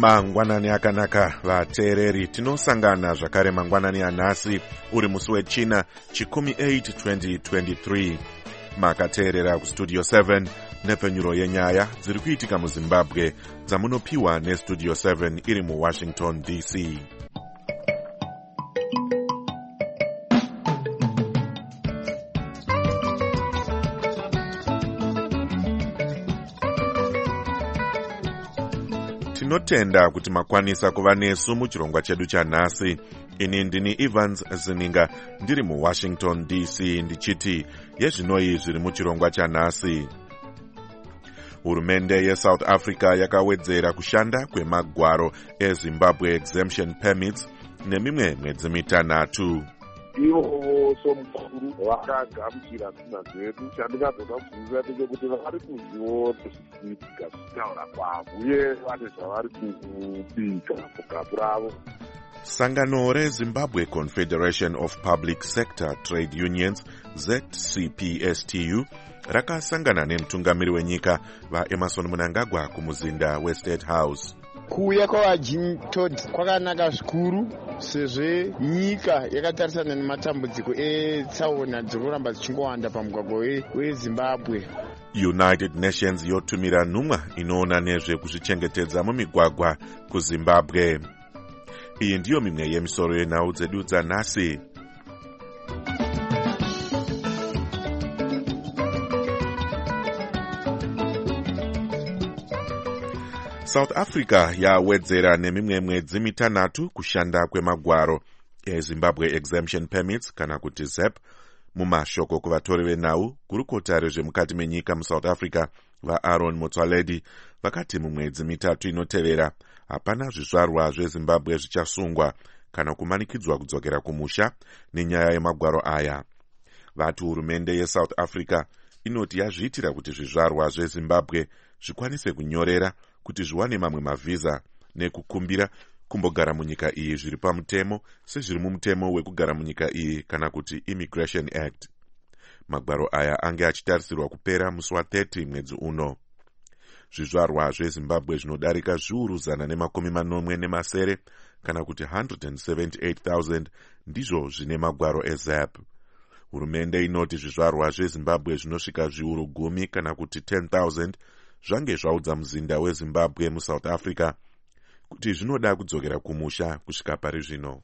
mangwanani akanaka vateereri, tinosangana zvakare mangwanani anhasi uri musi wechina chikumi 8 2023. makateerera kustudio 7 nepfenyuro yenyaya dziri kuitika muzimbabwe dzamunopiwa nestudio 7 iri muwashington dc. tinotenda kuti makwanisa kuva nesu muchirongwa chedu chanhasi. ini ndini Evans Zininga ndiri muwashington dc ndichiti yezvinoi zviri muchirongwa chanhasi. hurumende yeSouth Africa yakawedzera kushanda kwemagwaro eZimbabwe exemption permits nemimwe mwedzi mitanhatu. ivo somukuru vakagamuchira sina zvedu. chandingazvoda kubvunzira ndechekuti vari kuzviona zvichiitika zvichitaura kwavo uye vane zvavari kubika mugabu ravo. sangano reZimbabwe Confederation of Public Sector Trade Unions ZCPSTU rakasangana nemutungamiri wenyika vaEmmerson Mnangagwa kumuzinda weState House. kuuya kwavaJim Todd kwakanaka zvikuru sezvo nyika yakatarisana nematambudziko etsaona dzirikuramba dzichingowanda pamugwagwa weZimbabwe. United Nations yotumira nhumwa inoona nezvekuzvichengetedza mumigwagwa kuZimbabwe. iyi ndiyo mimwe yemisoro yenhau dzedu dzanhasi. South Africa yawedzera nemimwe mwedzi mitanhatu kushanda kwemagwaro eZimbabwe exemption permits kana kuti ZEP. mumashoko kuvatori venhau, gurukota rezvemukati menyika muSouth Africa vaAaron Motsoaledi vakati mumwedzi mitatu inotevera hapana zvizvarwa zveZimbabwe zvichasungwa kana kumanikidzwa kudzokera kumusha nenyaya yemagwaro aya. vati hurumende yeSouth Africa inoti yazviitira kuti zvizvarwa zveZimbabwe zvikwanise kunyorera kuti zviwane mamwe mavhiza nekukumbira kumbogara munyika iyi zviri pamutemo sezviri mumutemo wekugara munyika iyi kana kuti Immigration Act. magwaro aya ange achitarisirwa kupera musi wa30 mwedzi uno. zvizvarwa zveZimbabwe zvinodarika zviuru 180 kana kuti 178,000 ndizvo zvine magwaro eZAP. hurumende inoti zvizvarwa zveZimbabwe zvinosvika zviuru 10 kana kuti 10,000 zvange zvaudza muzinda weZimbabwe muSouth Africa kuti zvinoda kudzokera kumusha kusvika pari zvino.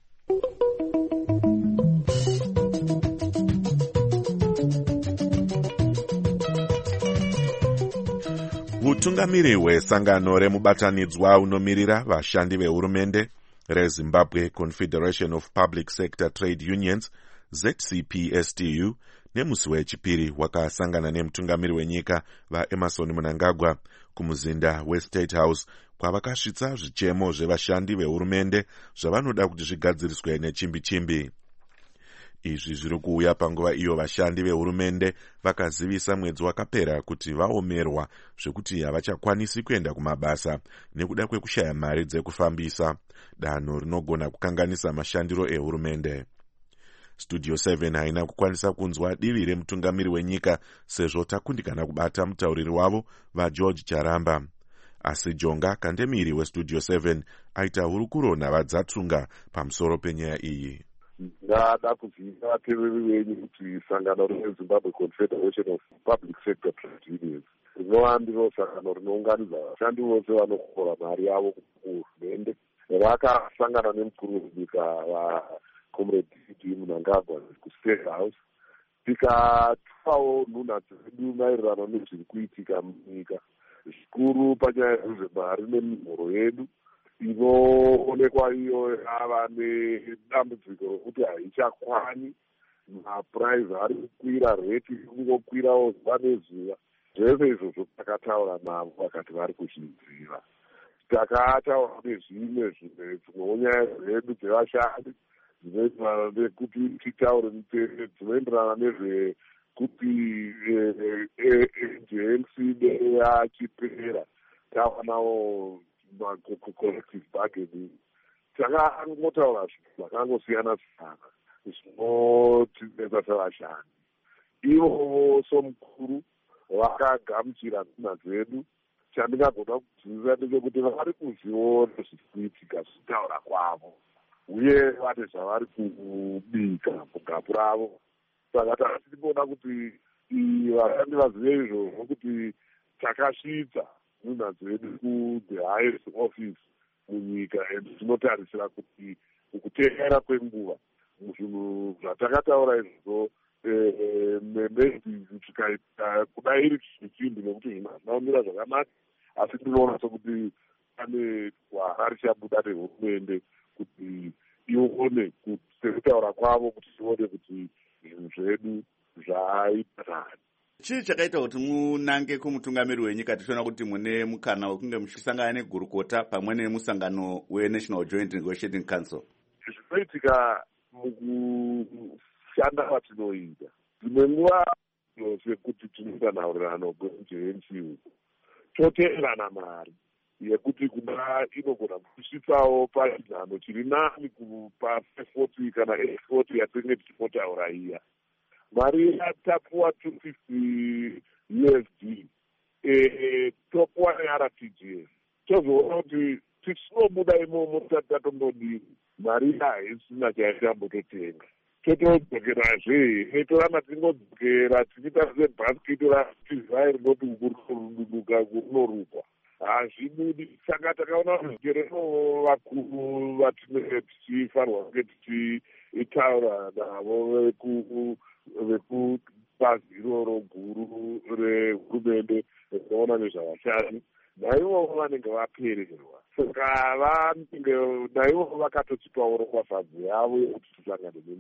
utungamiri hwesangano remubatanidzwa unomirira vashandi vehurumende reZimbabwe Confederation of Public Sector Trade Unions ZCPSTU nemusi wechipiri wakasangana nemutungamiri wenyika vaEmmerson Mnangagwa kumuzinda weState House kwavakasvitsa zvichemo zvevashandi vehurumende zvavanoda kuti zvigadziriswe nechimbi-chimbi. izvi zviri kuuya panguva iyo vashandi vehurumende vakazivisa mwedzi wakapera kuti vaomerwa zvekuti havachakwanisi kuenda kumabasa nekuda kwekushaya mari dzekufambisa, danho rinogona kukanganisa mashandiro ehurumende. studio 7 haina kukwanisa kunzwa divi remutungamiri wenyika sezvo takundikana kubata mutauriri wavo vaGeorge Charamba. asi Jonga Kandemiri westudio 7 aita hurukuro navadzatsunga pamusoro penyaya iyi. ndada kuzivisa vateereri venyu kuti sangano reZimbabwe Confederation of Public Sector Trade Unions rinova ndiro sangano rinounganidza vashandi vose vanokora mari yavo kuhurumende. vakasangana nemukuru wenyika vaComrade Mnangagwa kuState House tikatupawo nhunha dzedu maererano nezviri kuitika munyika, zvikuru panyaya dzezvemari nemihoro yedu inoonekwa iyo yava nedambudziko rokuti haichakwani. mapuraizi ari kukwira, reti iri kungokwirawo zuva nezuva. zvese izvozvo takataura navo vakati vari kuzvidziva. takataura nezvimwe dzimwewo nyaya dzedu dzevashandi dzinoenderana nekuti titaure mutemo dzinoenderana nezvekuti JLC yachipera tavanawo collective bargaining. takangotaura zvinhu zvakangosiyana siyana zvinotidetsa sevashandi. ivo somukuru vakagamuchira nhunha dzedu. chandingagona kudzidzisa ndechekuti vari kuzviona zviri kuitika zvitaura kwavo uye vane zvavari kubika mugapu ravo. Saka tachitiboda kuti vashandi vazive izvozvo kuti takasvitsa nhunha dzedu ku-the highest office munyika, and tinotarisira kuti mukuteera kwenguva muzvinhu zvatakataura izvozvo maybe tikaita kudai iri chimbi nekuti zvinhu hazvinaumira zvakanaka, asi tinoona sokuti pane gwara richabuda rehurumende kuti ione sekutaura kwavo kuti ione kuti zvinhu zvedu zvaita nani. Chii chakaita kuti munange kumutungamiri wenyika tichiona kuti mune mukana wekunge muchisangana negurukota pamwe nemusangano weNational Joint Negotiating Council? Zvinoitika mukushanda kwatinoita dzimwe nguva sekuti tinoita nhaurirano gwenjensi toteerana mari yekuti kuda inogona kusvitsawo pachinhano chiri nani pa40 kana 40 yatinenge tichipotaura iya. Mari yatapuwa 250 USD topuwa neRTGS, tozoona kuti tichinobuda imomo tatombodini mari haisina chaitambototenga, totodzokerazve toramba tingodzokera tichiita sebhasikiti ratizai rinoti ukurududuka kurunorukwa hazvibudi. Saka takaona zvigerero vakuru vatinenge tichifanirwa kunge tichitaura navo vekubazi iroro guru rehurumende rinoona nezvavashandi, naivovo vanenge vapererwa. Saka naivovo vakatotipawo rokwafadzo yavo yekuti tisangane nemi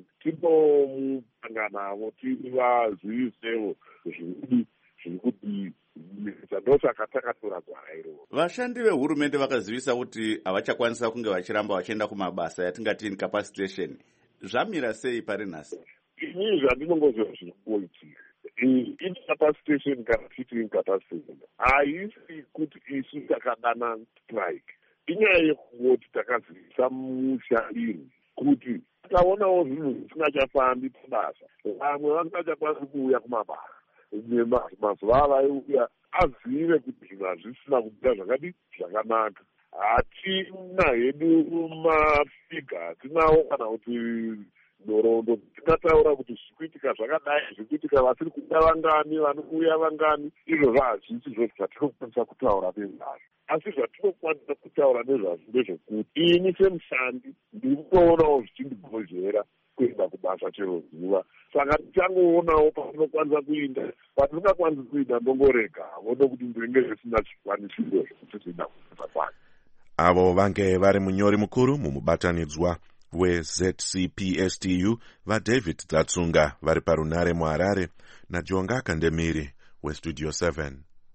tinomupanga tivazivisevo zviri kuti ndosaka takatora gwara iroro. Vashandi vehurumende vakazivisa kuti havachakwanisa kunge vachiramba vachienda kumabasa yatingati incapacitation. Zvamira sei pari nhasi? Inini zvandinongoziva zviri kuitika incapacitation kana titi incapacitation haisi kuti isu takadana strike, inyaya yekungoti takazivisa mushandiri kuti takaonawo zvinhu zvisingachafambi pabasa, vamwe vasingachakwanisi kuuya kumabasa. Mazuva avaiuya azive kuti zvinhu hazvisina kubuda zvakadi zvakanaka. Hatina hedu mafiga, hatinawo kana kuti nhoroondo tingataura kuti zvikuitika zvakadai, zvikuitika vasiri kuda vangani, vanouya vangani. Izvozvo hazvisi zvo zvatinokwanisa kutaura nezvazvo, asi zvatinokwanisa kutaura nezvazvo ndezvekuti ini semushandi ndiri kutoonawo zvichindigozhera kuenda kubasa chero zuva. Saka tichangoonawo patinokwanisa kuinda, patisingakwanisi kuinda ndongorega voda kuti ndinge zvisina zvikwanisiro zvekuti zvinda kuita kwayo. Avo vange vari munyori mukuru mumubatanidzwa weZCPSTU vaDavid Dzatsunga vari parunare muHarare naJonga Kandemiri weStudio 7.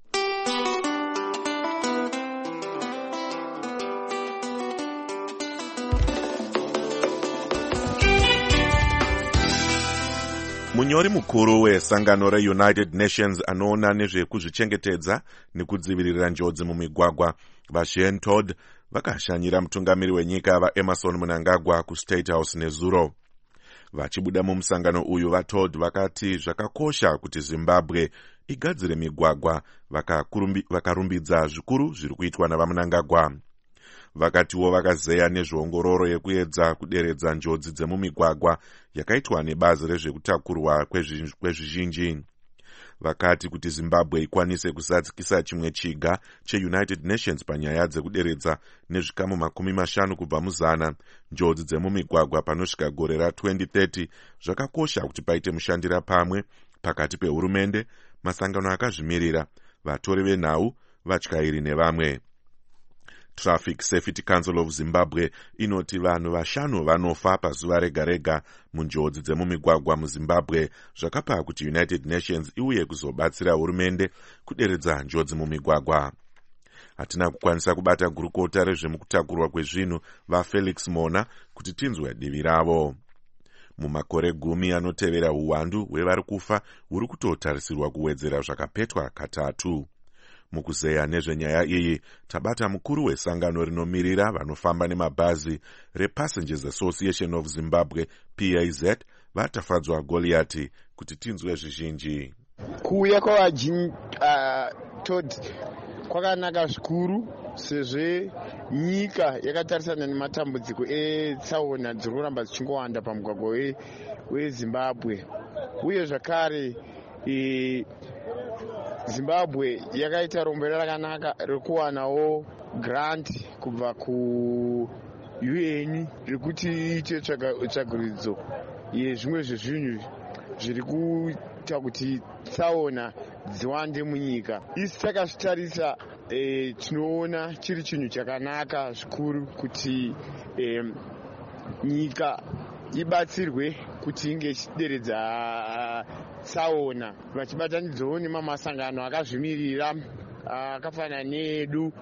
Munyori mukuru wesangano reUnited Nations anoona nezvekuzvichengetedza nekudzivirira njodzi mumigwagwa vaShane Todd vakashanyira mutungamiri wenyika vaEmerson Mnangagwa kuState House nezuro. Vachibuda mumusangano uyu vaTodd vakati zvakakosha kuti Zimbabwe igadzire migwagwa, vakarumbidza zvikuru zviri kuitwa navaMnangagwa. Vakatiwo vakazeya nezveongororo yekuedza kuderedza njodzi dzemumigwagwa yakaitwa nebazi rezvekutakurwa kwezvizhinji. Vakati kuti Zimbabwe ikwanise kuzadzikisa chimwe chiga cheUnited Nations panyaya dzekuderedza nezvikamu 50 kubva muzana njodzi dzemumigwagwa panosvika gore ra2030, zvakakosha kuti paite mushandira pamwe pakati pehurumende, masangano akazvimirira, vatori venhau, vatyairi nevamwe. Traffic Safety Council of Zimbabwe inoti vanhu 5 vanofa pazuva rega rega munjodzi dzemumigwagwa muZimbabwe, zvakapa kuti United Nations iuye kuzobatsira hurumende kuderedza njodzi mumigwagwa. Hatina kukwanisa kubata gurukota rezvemukutakurwa kwezvinhu vaFelix Mona kuti tinzwe divi ravo. Mumakore 10 anotevera uwandu hwevari kufa huri kutotarisirwa kuwedzera zvakapetwa katatu. Mukuzeya nezvenyaya iyi tabata mukuru wesangano rinomirira vanofamba nemabhazi rePassengers Association of Zimbabwe PAZ vatafadzwa Goliati kuti tinzwe zvizhinji. Kuuya kwavaJim Todd kwakanaka zvikuru sezvo nyika yakatarisana nematambudziko etsaona dziri kuramba dzichingowanda pamugwagwa wezimbabwe, uye zvakare zimbabwe yakaita rombero rakanaka rekuwanawo grant kubva kuUN rekuti iite tsvaguridzo yezvimwe zvezvinhu zviri kuita kuti tsaona dziwande munyika. Isi takazvitarisa tinoona chiri chinhu chakanaka zvikuru kuti nyika ibatsirwe kuti inge ichideredza tsaona vachibatanidzawo nemamasangano akazvimirira akafanana needu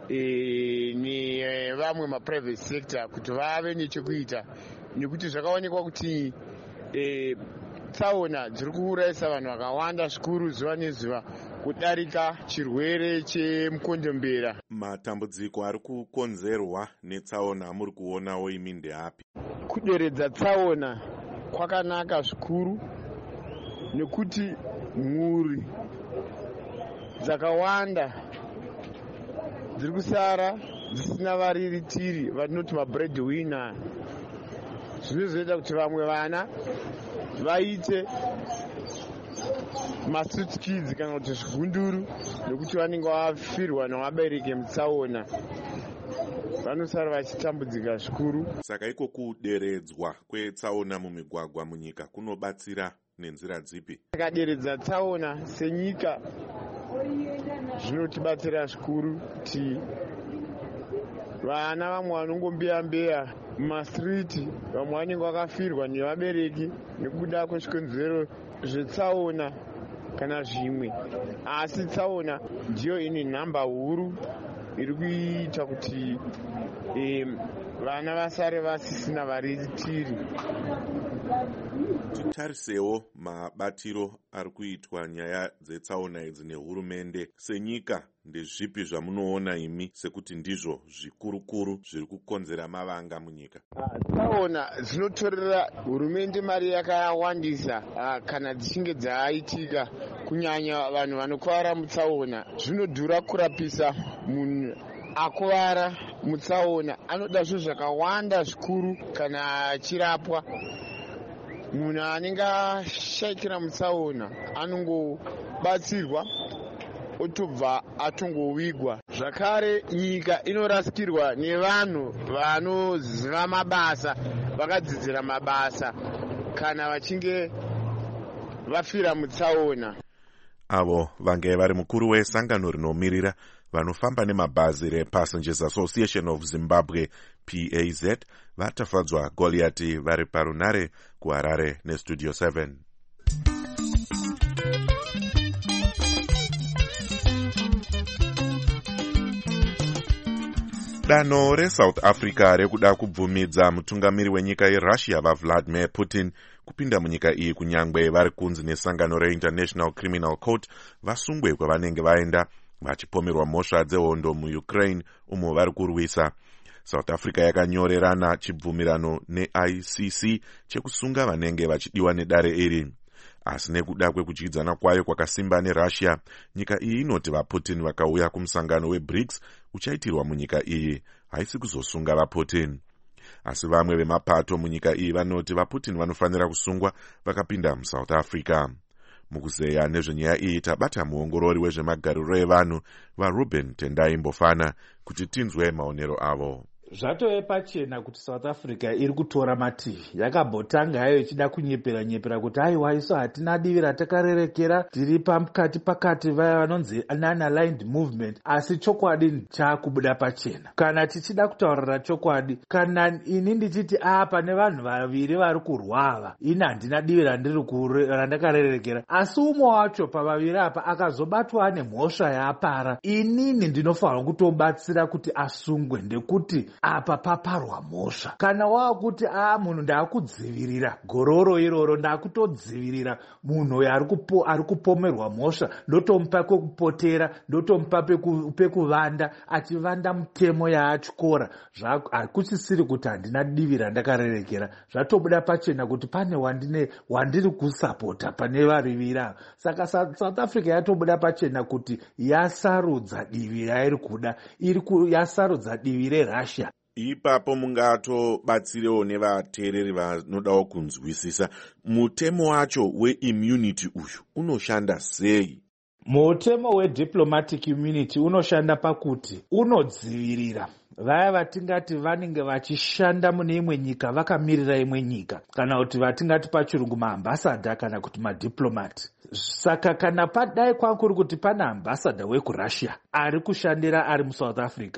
nevamwe maprivate sector kuti vave nechekuita, nekuti zvakaonekwa kuti tsaona dziri kuurayisa vanhu vakawanda zvikuru zuva nezuva kudarika chirwere chemukondombera. Matambudziko ari kukonzerwa netsaona muri kuonawo imi ndeapi? Kuderedza tsaona kwakanaka zvikuru nekuti mhuri dzakawanda dziri kusara dzisina variritiri vatinoti mabreadwinner. Zvinozoita kuti vamwe vana vaite mastreet kids kana kuti zvigunduru, nekuti vanenge vafirwa nevabereki mutsaona, vanosara vachitambudzika zvikuru. Saka iko kuderedzwa kwetsaona mumigwagwa munyika kunobatsira nenzira dzipi? Takaderedza tsaona senyika zvinotibatsira zvikuru kuti vana vamwe vanongombeya mumastriti, vamwe vanenge vakafirwa nevabereki nekuda kwezvikonzero zvetsaona kana zvimwe, asi tsaona ndiyo ine nhamba huru iri kuita kuti vana vasare vasisina variritiri. Titarisewo mabatiro ari kuitwa nyaya dzetsaona idzi nehurumende. Senyika ndezvipi zvamunoona imi sekuti ndizvo zvikurukuru zviri kukonzera mavanga munyika? Tsaona dzinotorera hurumende mari yakawandisa kana dzichinge dzaitika, kunyanya vanhu vanokuvara mutsaona. Zvinodhura kurapisa munhu akuvara mutsaona, anoda zvinhu zvakawanda zvikuru kana achirapwa. Munhu anenge ashaikira mutsaona anongobatsirwa otobva atongowigwa. Zvakare nyika inorasikirwa nevanhu vanoziva mabasa, vakadzidzira mabasa kana vachinge vafira mutsaona. Avo vange vari mukuru wesangano rinomiririra vanofamba nemabhazi rePassengers Association of Zimbabwe PAZ vatafadzwa Goliati vari parunare kuHarare neStudio 7. Danho reSouth Africa rekuda kubvumidza mutungamiri wenyika yeRussia vaVladimir Putin kupinda munyika iyi kunyangwe vari kunzi nesangano reInternational Criminal Court vasungwe kwavanenge vaenda vachipomerwa mhosva dzehondo muUkraine umo vari kurwisa. South Africa yakanyorerana chibvumirano neICC chekusunga vanenge vachidiwa nedare iri. Asi nekuda kwekudyidzana kwayo kwakasimba neRussia, nyika iyi inoti vaPutin vakauya kumusangano weBRICS uchaitirwa munyika iyi haisi kuzosunga vaPutin. Asi vamwe vemapato munyika iyi vanoti vaPutin vanofanira kusungwa vakapinda muSouth Africa. Mukuzeya nezvenyaya iyi tabata muongorori wezvemagariro evanhu vaRuben Tendai Mbofana kuti tinzwe maonero avo. Zvatove pachena kuti South Africa iri kutora mativi. Yakambotanga hayo ichida kunyepera kuti aiwa isu hatina divi ratakarerekera, tiri pakati vaya vanonzi non-aligned movement, asi chokwadi chakubuda pachena. Kana tichida kutaurira chokwadi, kana ini ndichiti pane vanhu vaviri vari kurwava, ini handina divi randakarerekera, asi umwe wacho pavaviri apa akazobatwa nemhosva yaapara, inini ndinofanira kutobatsira kuti asungwe, ndekuti apa paparwa mhosva. Kana wakuti munhu ndaakudzivirira gororo iroro, ndaakutodzivirira munhu ari kupomerwa mhosva, ndotomupa kwekupotera, ndotomupa pekuvanda, achivanda mutemo yaachikora, hakuchisiri kuti handina divi randakarerekera. Zvatobuda pachena kuti pane wandiri kusapota pane varivira. Saka South Africa yatobuda pachena kuti yasarudza divi rairi kuda, yasarudza divi reRussia. Ipapo mungatobatsirewo nevateereri vanodawo kunzwisisa mutemo wacho weimmunity uyu unoshanda sei? Mutemo wediplomatic immunity unoshanda pakuti unodzivirira vaya vatingati vanenge vachishanda mune imwe nyika vakamirira imwe nyika, kana kuti vatingati pachirungu maambasada kana kuti madiplomati. Saka kana padai kwakuri kuti pana ambasada wekuRussia ari kushandira ari muSouth Africa,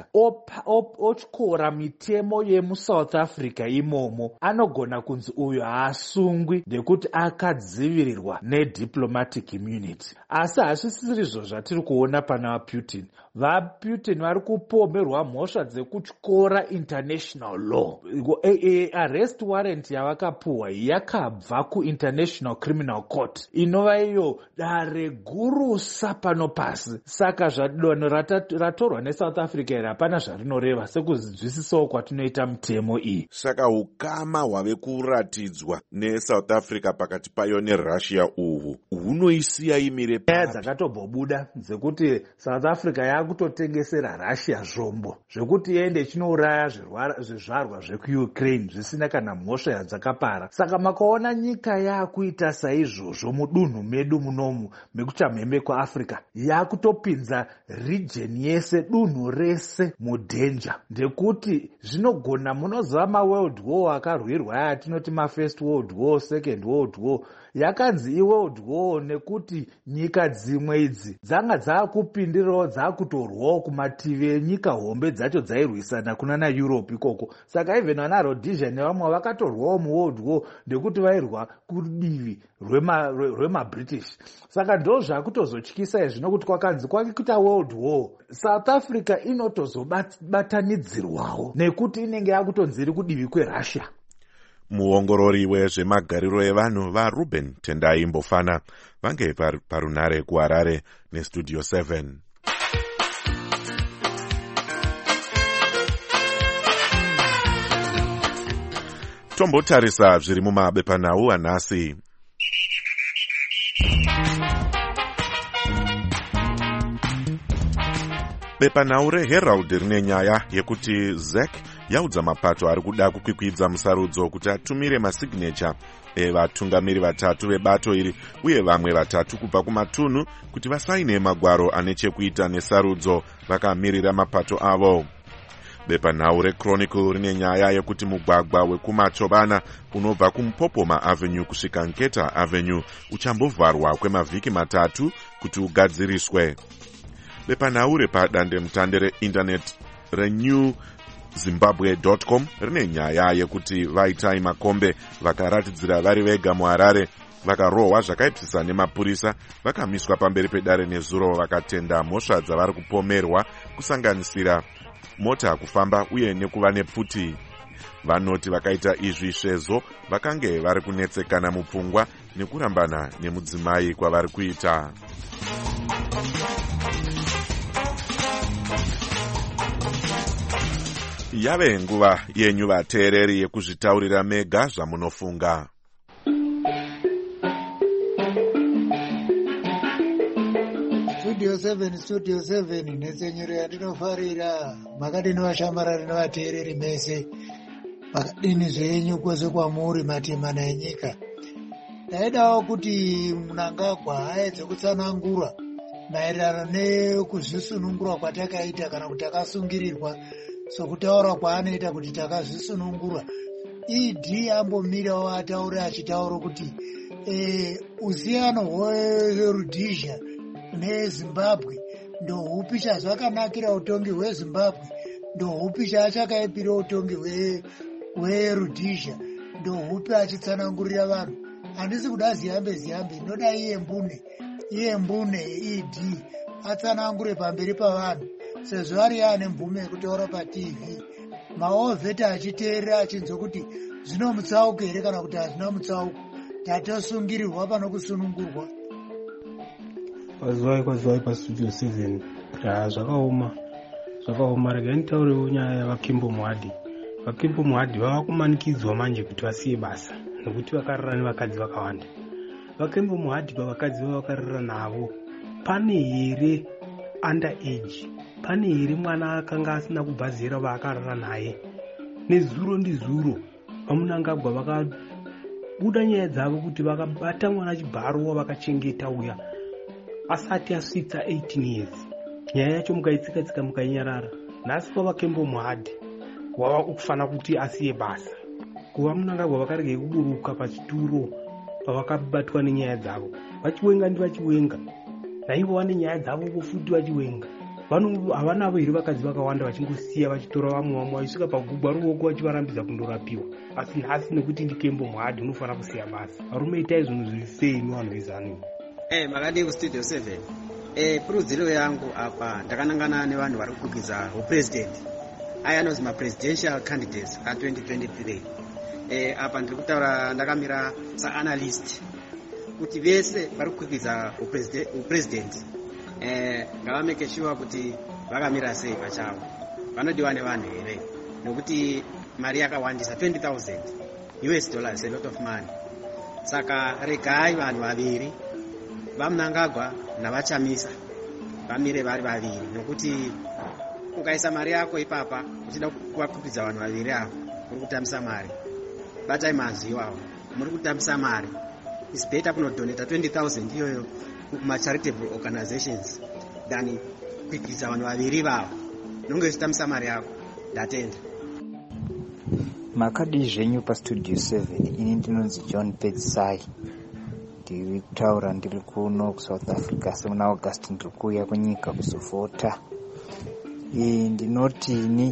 otyora mitemo yemuSouth Africa imomo, anogona kunzi uyu haasungwi nekuti akadzivirirwa nediplomatic immunity. Asi hazvisiri izvo zvatiri kuona pana vaPutin. VaPutin vari kupomerwa mhosva dzekutyora international law. Arrest warrant yavakapuhwa yakabva kuInternational Criminal Court, inova iyo dare gurusa pano pasi. Saka zvadanho ratorwa neSouth Africa iri hapana zvarinoreva sekuzvinzwisisawo kwatinoita mitemo iyi. Saka ukama hwave kuratidzwa neSouth Africa pakati payo neRussia uhu hunoisiya imire papi? Nyaya dzakatobhobuda dzekuti South Africa yakutotengesera Russia zvombo zvekuti iende chinouraya zvizvarwa zvekuUkraine zvisina kana mhosva yadzakapara. Saka makaona nyika yakuita saizvozvo mudunhu medu munomu mekuchamhembe kwaAfrica, yakutopinza region yese, dunhu rese mudenja, ndekuti zvinogona, munoziva maworld war akarwirwa atinoti mafirst world war, second world war, yakanzi iworld war nekuti nyika dzimwe idzi dzanga dzaakupindirawo dzaakutorwawo kumativi enyika hombe dzacho dzairwisana kuna naEurope ikoko. Saka even vana Rhodesia nevamwe vakatorwawo muworld war ndekuti vairwa kudivi rwemaBritish. Saka ndo zvakutozotyisa izvi, nokuti kwakanzi kwakikuita world war, South Africa inotozobatanidzirwawo nekuti inenge yakutonzi iri kudivi kweRussia. Muongorori wezvemagariro evanhu vaRuben Tendai Mbofana vange parunare kuHarare neStudio 7. Tombotarisa zviri mumabepanhau anhasi. Bepanhau reHerald rine nyaya yekuti ZEC yaudza mapato ari kuda kukwikwidza musarudzo kuti atumire masignature evatungamiri vatatu vebato iri uye vamwe vatatu kubva kumatunhu kuti vasaine magwaro ane chekuita nesarudzo vakamirira mapato avo. Bepanhau reChronicle rine nyaya yekuti mugwagwa wekuMachovana unobva kuMupopoma Avenue kusvika Nketa Avenue uchambovharwa kwemavhiki matatu kuti ugadziriswe. Bepanhau repadandemutande reinternet renewzimbabwe.com rine nyaya yekuti Vaitai Makombe vakaratidzira vari vega muHarare vakarohwa zvakaitisa nemapurisa vakamiswa pamberi pedare nezuro vakatenda mhosva dzavari kupomerwa kusanganisira mota kufamba uye nekuva nepfuti. Vanoti vakaita izvi sezvo vakange vari kunetsekana mupfungwa nekurambana nemudzimai kwavari kuita. Yave nguva yenyu vateereri yekuzvitaurira mega zvamunofunga. Studio 7 netsenyero yandinofarira. Makadini vashamarari nevateereri mese, makadini zvenyu kwese kwamuri matemana enyika. Ndaidawo kuti Mnangagwa aedze kutsanangura maererano nekuzvisunungura kwatakaita kana kuti takasungirirwa sokutaura kwaanoita kuti takazvisunungura. ED ambomirawo ataure achitaura kuti usiyano hweRhodesia neZimbabwe ndohupi chazvakanakira utongi hweZimbabwe, ndohupi chachakaipira utongi hweRhodesia, ndohupi achitsanangurira vanhu. Handisi kuda ziyambe, ndoda iye mbune ED atsanangure pamberi pavanhu, sezvo ari ane mvume yekutaura paTV maovheti achiteerera achinzwa kuti zvino mutsauko here kana kuti hazvina mutsauko, tatosungirirwa pano kusunungurwa. Kwazivai pastudio 7 zvakaoma. Regai nditaurewo nyaya yavakimbo muhadhi. Vakimbo muhadhi vava kumanikidzwa manje kuti vasiye basa nekuti vakarara nevakadzi vakawanda. Vakimbo muhadhi pavakadzi vavakarara navo, pane here under age? Pane here mwana akanga asina kubva zera vaakarara naye? Nezuro ndizuro vamunangagwa vakabuda nyaya dzavo kuti vakabata mwana chibharo wavakachengeta uya asati asvitsa 18 years. Nyaya yacho mukaitsika mukainyarara. Nhasi pavakembo muhadhi wava kufana kuti asiye basa. Kuva munangagwa vakaregei kuburuka pachituro pavakabatwa nenyaya dzavo. Vachiwenga ndivachiwenga, naivo vane nyaya dzavo futi vachiwenga. Havanavo here vakadzi vakawanda vachingosiya vachitora vamwe vaisvika pagugwa ruoko vachivarambidza kundorapiwa. Asi nhasi nekuti ndikembo muhadhi unofana kusiya basa. Varume itai zvinhu zviri sei nevanhu vezanu? Makadii kustudio 7. Purudziro yangu apa ndakanangana nevanhu vari kukwikwiza upresident. Aya anonzi mapresidential candidates a2023. Apa ndiri kutaura ndakamira saanalyst kuti vese vari kukwikwiza upresident ngavameke sure kuti vakamira sei pachavo, vanodiwa nevanhu here, nekuti mari yakawandisa 20,000 US dollars, a lot of money. Saka regai vanhu vaviri vamunangagwa navachamisa vamire vari vaviri, nokuti ukaisa mari yako ipapa uchida kuvakwikwiza vanhu vaviri avo uri kutambisa mari. Batai mazivo avo muri kutambisa mari. It's better kunodonata 20,000 iyoyo kuma-charitable organizations than kukwikwiza vanhu vaviri vavo nonge uchitambisa mari yako. Ndatenda. Makadii zvenyu pastudio 7. Ini ndinonzi John Petsai, ndiri kutaura ndiri kuno kuSouth Africa. Semuna August ndiri kuuya kunyika kuzovhota. Ndinoti ini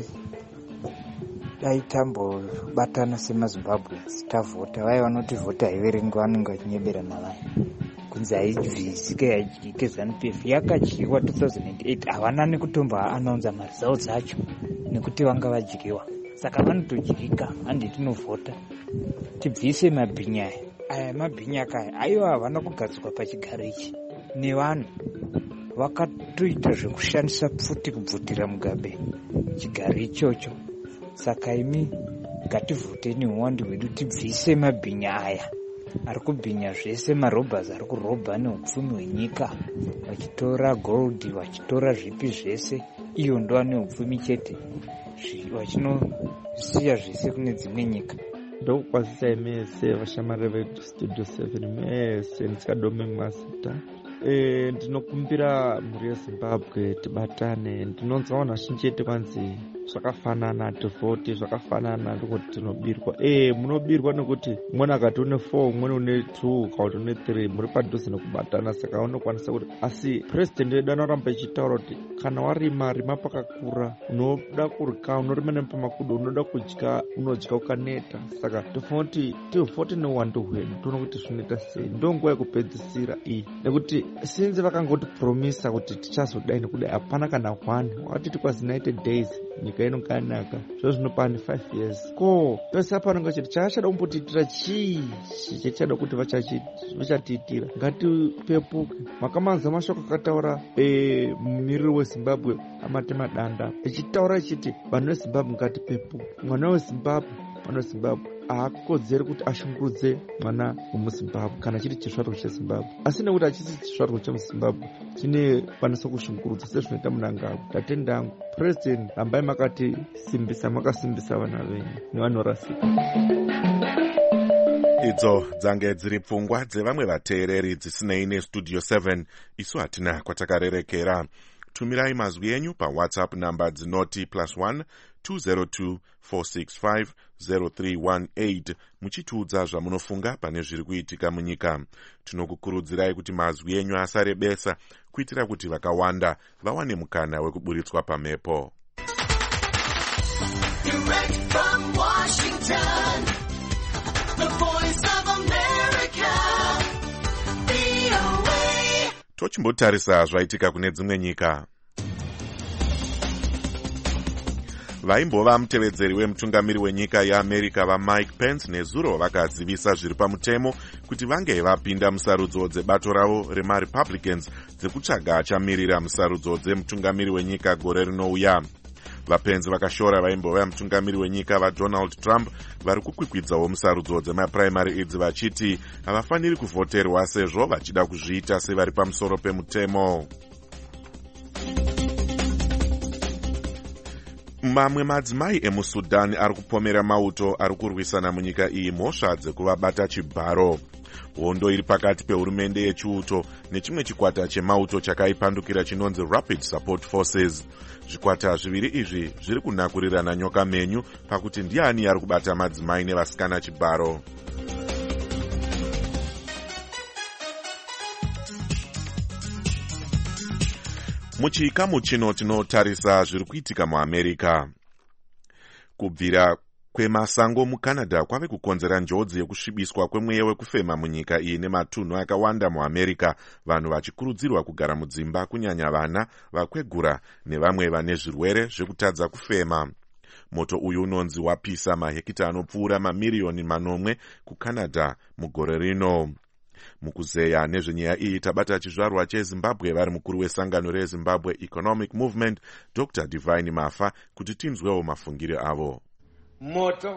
dai tambobatana semaZimbabweans tavhota. Vaya vanoti vhota haiverengi vanenge vachinyebera navaya kunzi haibvisike yadyike ZANU-PF yakadyiwa 2008. Havana nekutomba anaunza mari dzavo dzacho nekuti vanga vadyiwa, saka vanotodyika. Handi tinovhota tibvise mabhinya aya. Mabhinya akaya aiwa havana kugadzikwa pachigaro ichi nevanhu vakatoita zvekushandisa pfuti kubvutira Mugabe chigaro ichocho. Saka imi ngativhoteni uwandi hwedu tibvise mabhinya aya ari kubhinya zvese, marobhas ari kurobha neupfumi hwenyika, vachitora gold, vachitora zvipi zvese. Iyo ndova neupfumi chete, vachinosiya zvese kune dzimwe nyika. Ndokukwazisai mese vashamari vedu studio 7 mese ndisikadome mazita. Ndinokumbira mhuri yeZimbabwe tibatane. Ndinonzwa vanhu vazhinji chete kwanzi zvakafanana, tivhoti zvakafanana, ndikuti tinobirwa. Munobirwa nekuti umweni akati une 4 umweni une 2 kauti une 3 muri padhuze nekubatana. Saka unokwanisa kuti, asi president wedu anoramba ichitaura kuti kana warima rima pakakura, unoda kurya unorima nepamakudo, unoda kudya unodya ukaneta. Saka tifoti tivhoti neuwandu hwedu tione kuti zvinoita sei. Ndonguva yekupedzisira iyi, nekuti since vakangoti promisa kuti tichazodai nekudai, hapana kana 1 wakatiti kwazi 90 days nyika inokanaka. Zvozvinopani 5 years ko pese panonga chiti chaachada kumbotiitira chii chichada kuti vachatiitira. Ngatipepuke. Makamanza mashoko akataura mumiriri weZimbabwe Amatema Danda echitaura chiti vanhu veZimbabwe ngatipepuke. Mwana weZimbabwe, mwana weZimbabwe haakodzeri kuti ashungurudze mwana wemuZimbabwe kana chiri chisvarwo cheZimbabwe. Asi nekuti hachisi chisvarwo chemuZimbabwe chine kwanisa kushungurudza sezvinoita Mnangagwa. Tatendangu president, rambai makatisimbisa, makasimbisa vana venyu nevanorasika. Idzo dzange dziri pfungwa dzevamwe vateereri dzisinei nestudio 7. Isu hatina kwatakarerekera. Tumirai mazwi enyu paWhatsApp namba dzinoti +1 202 465 0318 muchitiudza zvamunofunga pane zviri kuitika munyika. Tinokukurudzirai kuti mazwi enyu asarebesa kuitira kuti vakawanda vawane mukana wekuburitswa pamhepo. Tochimbotarisa zvaitika kune dzimwe nyika. vaimbova mutevedzeri wemutungamiri wenyika yeamerica vaMike Pence nezuro vakazivisa zviri pamutemo kuti vange vapinda musarudzo dzebato ravo remarepublicans dzekutsvaga achamirira musarudzo dzemutungamiri wenyika gore rinouya. VaPence vakashora vaimbova mutungamiri wenyika vaDonald Trump vari kukwikwidzawo musarudzo dzemapuraimari idzi vachiti havafaniri kuvhoterwa sezvo vachida kuzviita sevari pamusoro pemutemo. Mamwe madzimai emuSudan ari kupomera mauto ari kurwisana munyika iyi mhosva dzekuvabata chibharo. Hondo iri pakati pehurumende yechiuto nechimwe chikwata chemauto chakaipandukira chinonzi Rapid Support Forces. Zvikwata zviviri izvi zviri kunakurirana nyoka menyu pakuti ndiani ari kubata madzimai nevasikana chibharo. Muchikamu chino tinotarisa zviri kuitika muAmerica. Kubvira kwemasango muCanada kwave kukonzera njodzi yekusvibiswa kwemweya wekufema munyika iyi nematunhu akawanda muAmerica, vanhu vachikurudzirwa kugara mudzimba, kunyanya vana, vakwegura nevamwe vane zvirwere zvekutadza kufema. Moto uyu unonzi wapisa mahekita anopfuura mamiriyoni manomwe kuCanada mugore rino. Mukuzeya nezvenyaya iyi tabata chizvarwa cheZimbabwe vari mukuru wesangano reZimbabwe Economic Movement Dr. Divine Mafa kuti tinzwewo mafungiro avo. Moto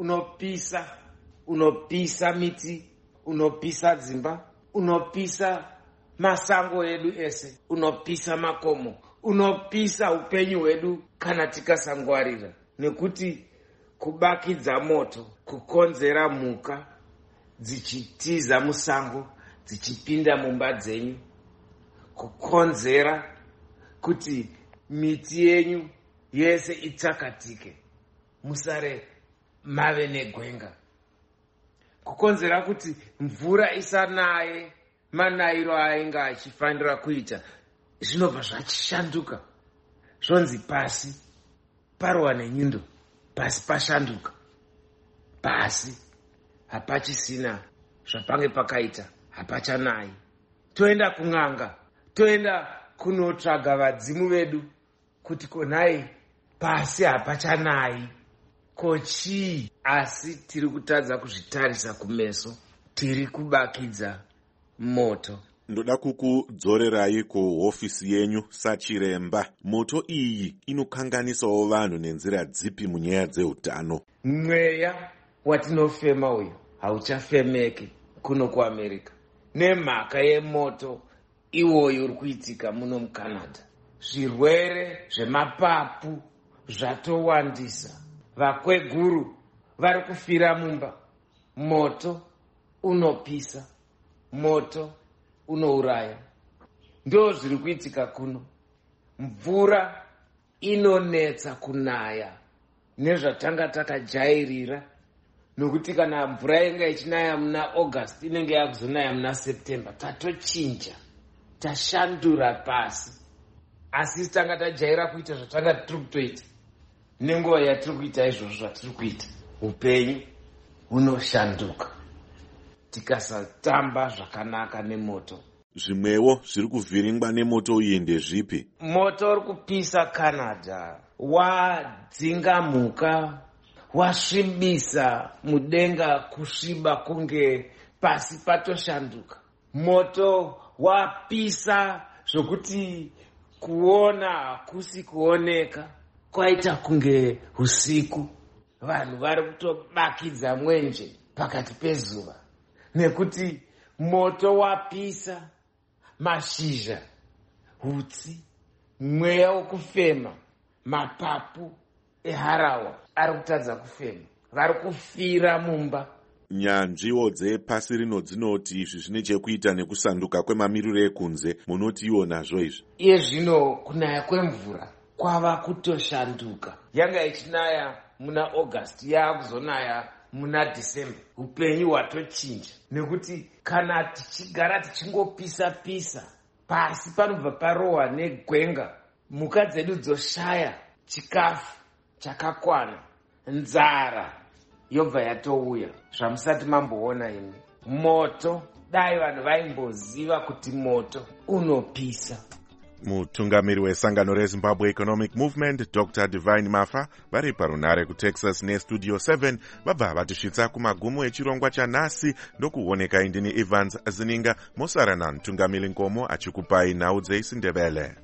unopisa miti, unopisa dzimba, unopisa masango edu ese, unopisa makomo, unopisa upenyu hwedu kana tikasangwarira. Nekuti kubakidza moto, kukonzera mhuka dzichitiza musango, dzichipinda mumba dzenyu, kukonzera kuti miti yenyu yese itsakatike, musare mave negwenga, kukonzera kuti mvura isanaye manayiro ainge achifanira kuita. Zvinobva zvachishanduka, zvonzi pasi parwa nenyundo, pasi pashanduka, pasi hapachisina zvapange pakaita, hapachanayi. Toenda kun'anga, toenda kunotsvaga vadzimu vedu kuti konai pasi hapachanayi. Kochii? Asi tiri kutadza kuzvitarisa kumeso, tiri kubakidza moto. Ndoda kukudzorerai kuhofisi yenyu sachiremba. Moto iyi inokanganisawo vanhu nenzira dzipi munyaya dzeutano? Mweya watinofema uyu hauchafemeki kuno kuAmerica nemhaka yemoto iwoyo uri kuitika muno muCanada. Zvirwere zvemapapu zvatowandisa, vakweguru vari kufira mumba. Moto unopisa, moto unouraya, ndo zviri kuitika kuno. Mvura inonetsa kunaya nezvatanga takajairira, nokuti kana mvura inge ichinaya muna August inenge yakuzonaya muna September. Tatochinja, tashandura pasi, asi tanga tajaira kuita zvatanga tiri kutoita. Nenguva yatiri kuita izvozvo zvatiri kuita, upenyu hunoshanduka tikasatamba zvakanaka nemoto. Zvimwewo zviri kuvhiringwa nemoto uyu ndezvipi? Moto uri kupisa Canada wadzinga mhuka, wasvibisa mudenga kusviba kunge pasi patoshanduka. Moto wapisa zvokuti kuona hakusi kuoneka, kwaita kunge usiku. Vanhu vari kutobakidza mwenje pakati pezuva, nekuti moto wapisa mashizha, hutsi, mweya wokufema, mapapu eharawa ari kutadza kufema, vari kufira mumba. Nyanzviwo dzepasi rino dzinoti izvi zvine chekuita nekusanduka kwemamiriro ekunze, munoti iwo nazvo izvi? Iye zvino kunaya kwemvura kwava kutoshanduka. Yanga ichinaya muna August, yaakuzonaya muna December. Upenyu hwatochinja, nekuti kana tichigara tichingopisa-pisa, pasi panobva parohwa negwenga, mhuka dzedu dzoshaya chikafu chakakwana, nzara yobva yatouya, zvamusati mamboona imi. Moto, dai vanhu vaimboziva kuti moto unopisa. mutungamiri wesangano rezimbabwe economic movement Dr. Divine Mafa vari parunare kuTexas nestudio 7 vabva vatisvitsa kumagumo echirongwa chanhasi ndokuoneka indini Evans Zininga mosarana mutungamiri Nkomo achikupai nhau dzeisindebele.